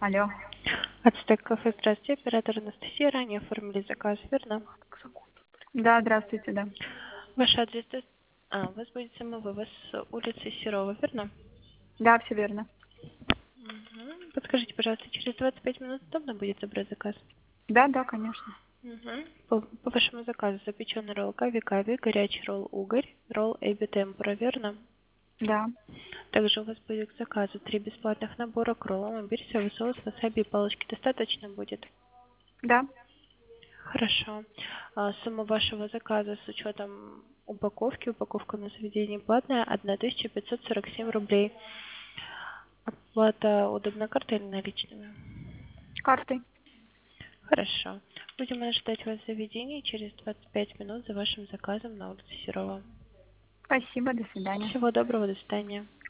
Алло. Ацтек кафе, здравствуйте, оператор Анастасия. Ранее оформили заказ, верно? Да, здравствуйте, да. Ваш адрес, у вас будет самовывоз с улицы Серова, верно? Да, все верно. Подскажите, пожалуйста, через 25 минут удобно будет забрать заказ? Да, да, конечно. По вашему заказу запеченный ролл кави-кави, горячий ролл угорь, ролл эби темпура, верно? Да. Также у вас будет к заказу 3 бесплатных набора к роллам, имбирь, соевый соус, васаби и палочки. Достаточно будет? Да. Хорошо. Сумма вашего заказа с учетом упаковки, упаковка на заведение платная, 1547 рублей. Оплата удобно картой или наличными? Картой. Хорошо. Будем ожидать вас в заведении через 25 минут за вашим заказом на улице Серова. Спасибо, до свидания. Всего доброго, до свидания.